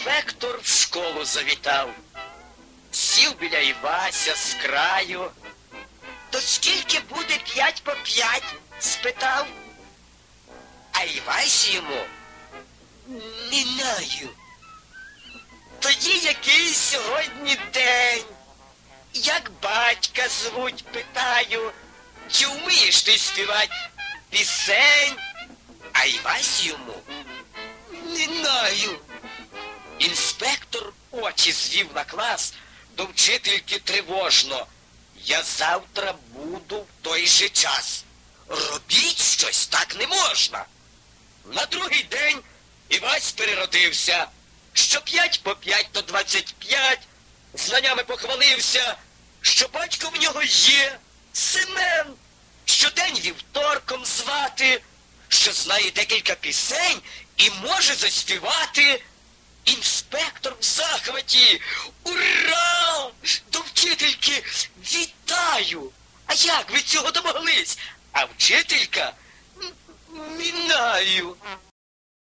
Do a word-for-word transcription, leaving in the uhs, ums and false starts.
Інспектор в школу завітав. Сів біля Івася з краю. То скільки буде п'ять по п'ять? Спитав. А Івась йому: не знаю. Тоді який сьогодні день? Як батька звуть, питаю. Чи вмієш ти співать пісень? А Івась йому: не знаю. Інспектор очі звів на клас, до вчительки тривожно: я завтра буду в той же час. Робіть щось, так не можна. На другий день Івась переродився. Що п'ять по п'ять, то двадцять п'ять. Знаннями похвалився, що батько в нього є, Семен, що день вівторком звати, що знає декілька пісень і може заспівати. Інспектор в захваті: ура! До вчительки: вітаю! А як ви цього домоглись? А вчителька: мінаю.